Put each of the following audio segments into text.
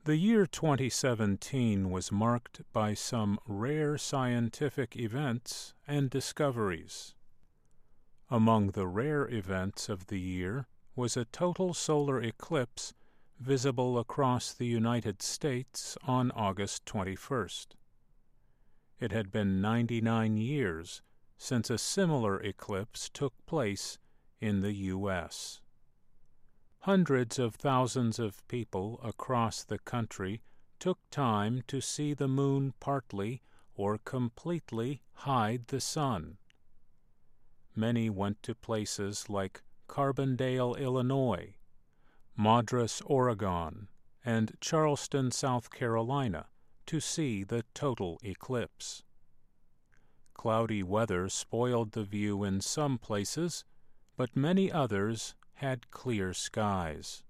The year 2017 was marked by some rare scientific events and discoveries. Among the rare events of the year was a total solar eclipse visible across the United States on August 21st. It had been 99 years since a similar eclipse took place in the U.S. Hundreds of thousands of people across the country took time to see the moon partly or completely hide the sun. Many went to places like Carbondale, Illinois, Madras, Oregon, and Charleston, South Carolina, to see the total eclipse. Cloudy weather spoiled the view in some places, but many others had clear skies.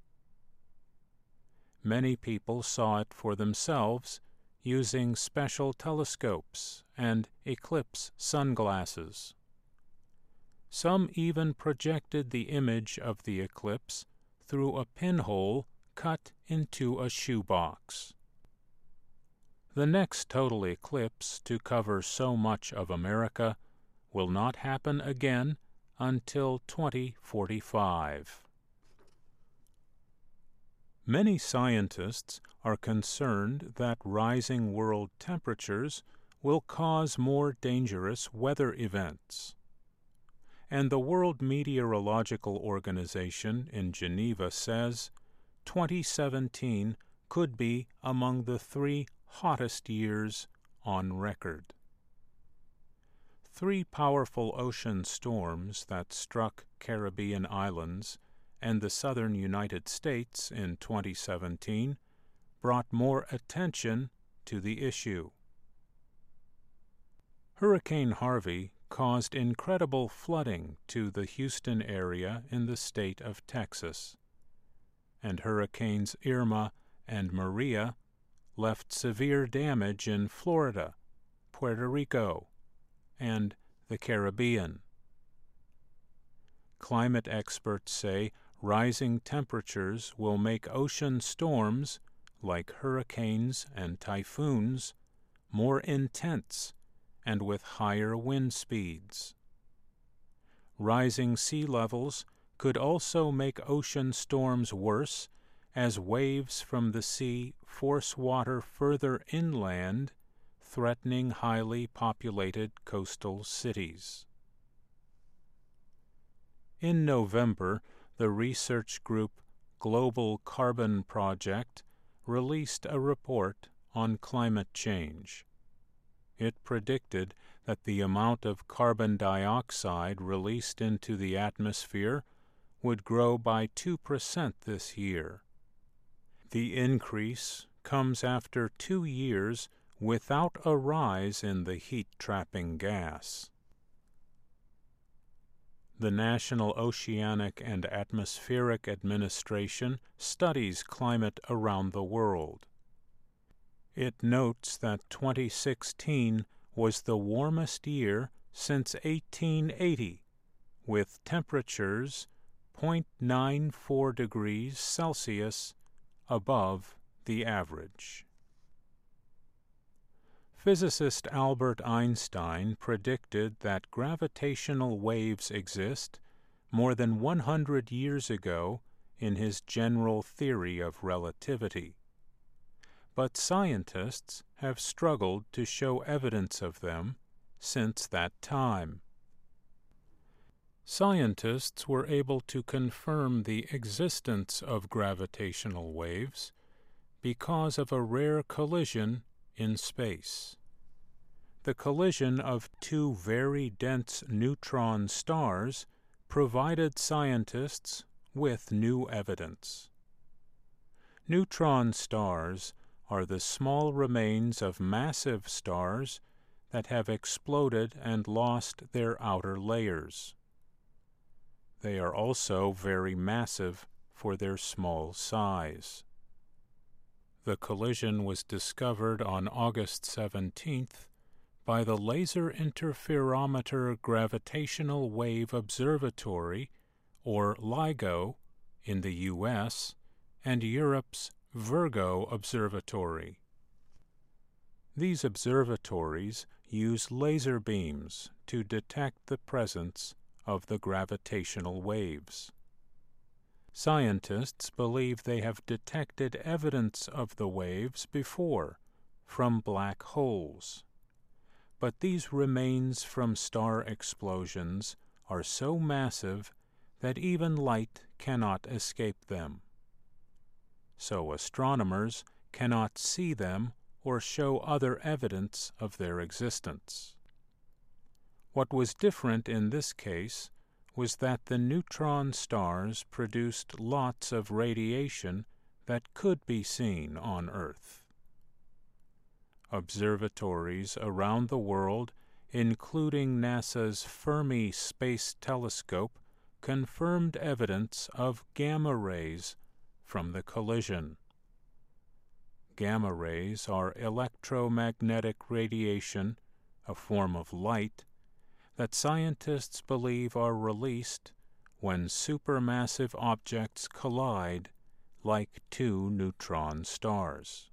Many people saw it for themselves using special telescopes and eclipse sunglasses. Some even projected the image of the eclipse through a pinhole cut into a shoebox. The next total eclipse to cover so much of America will not happen again until 2045. Many scientists are concerned that rising world temperatures will cause more dangerous weather events. And the World Meteorological Organization in Geneva says 2017 could be among the 3 hottest years on record. 3 powerful ocean storms that struck Caribbean islands and the southern United States in 2017 brought more attention to the issue. Hurricane Harvey caused incredible flooding to the Houston area in the state of Texas, and Hurricanes Irma and Maria left severe damage in Florida, Puerto Rico, and the Caribbean. Climate experts say rising temperatures will make ocean storms, like hurricanes and typhoons, more intense and with higher wind speeds. Rising sea levels could also make ocean storms worse as waves from the sea force water further inland, threatening highly populated coastal cities. In November, the research group Global Carbon Project released a report on climate change. It predicted that the amount of carbon dioxide released into the atmosphere would grow by 2% this year. The increase comes after 2 years without a rise in the heat-trapping gas. The National Oceanic and Atmospheric Administration studies climate around the world. It notes that 2016 was the warmest year since 1880, with temperatures 0.94 degrees Celsius above the average. Physicist Albert Einstein predicted that gravitational waves exist more than 100 years ago in his general theory of relativity. But scientists have struggled to show evidence of them since that time. Scientists were able to confirm the existence of gravitational waves because of a rare collision in space. The collision of 2 very dense neutron stars provided scientists with new evidence. Neutron stars are the small remains of massive stars that have exploded and lost their outer layers. They are also very massive for their small size. The collision was discovered on August 17th by the Laser Interferometer Gravitational Wave Observatory, or LIGO, in the U.S., and Europe's Virgo Observatory. These observatories use laser beams to detect the presence of the gravitational waves. Scientists believe they have detected evidence of the waves before from black holes, but these remains from star explosions are so massive that even light cannot escape them. So astronomers cannot see them or show other evidence of their existence. What was different in this case was that the neutron stars produced lots of radiation that could be seen on Earth. Observatories around the world, including NASA's Fermi Space Telescope, confirmed evidence of gamma rays from the collision. Gamma rays are electromagnetic radiation, a form of light, that scientists believe are released when supermassive objects collide like two neutron stars.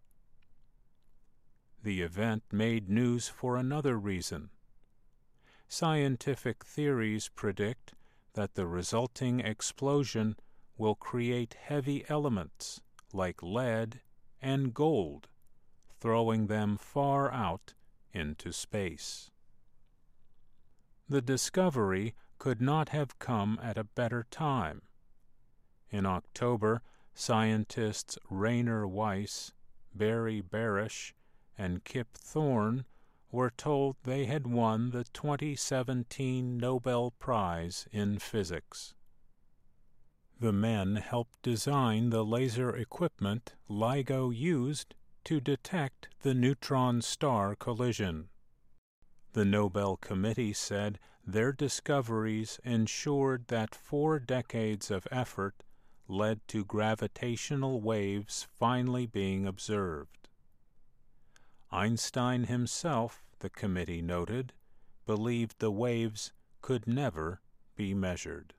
The event made news for another reason. Scientific theories predict that the resulting explosion will create heavy elements like lead and gold, throwing them far out into space. The discovery could not have come at a better time. In October, scientists Rainer Weiss, Barry Barish, and Kip Thorne were told they had won the 2017 Nobel Prize in Physics. The men helped design the laser equipment LIGO used to detect the neutron star collision. The Nobel Committee said their discoveries ensured that 4 decades of effort led to gravitational waves finally being observed. Einstein himself, the committee noted, believed the waves could never be measured.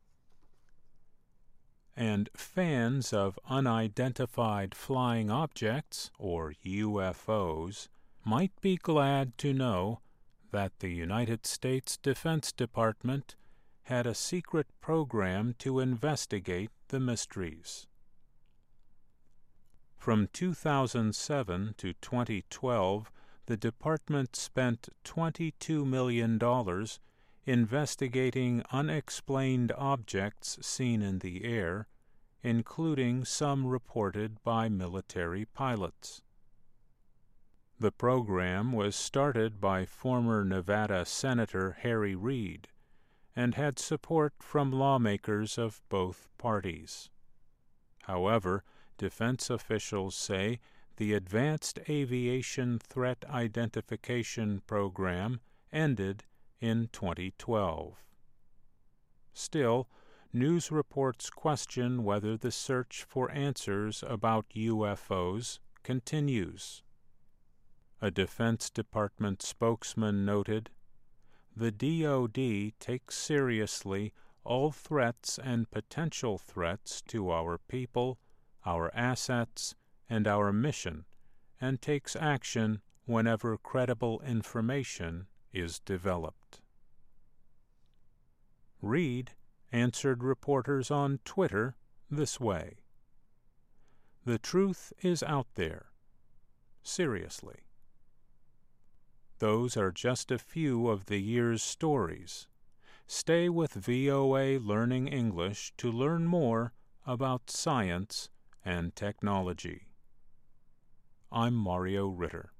And fans of unidentified flying objects, or UFOs, might be glad to know that the United States Defense Department had a secret program to investigate the mysteries. From 2007 to 2012, the department spent $22 million investigating unexplained objects seen in the air, including some reported by military pilots. The program was started by former Nevada Senator Harry Reid and had support from lawmakers of both parties. However, defense officials say the Advanced Aviation Threat Identification Program ended in 2012. Still, news reports question whether the search for answers about UFOs continues. A Defense Department spokesman noted, "The DoD takes seriously all threats and potential threats to our people, our assets, and our mission, and takes action whenever credible information is developed." Reid answered reporters on Twitter this way, "The truth is out there. Seriously." Those are just a few of the year's stories. Stay with VOA Learning English to learn more about science and technology. I'm Mario Ritter.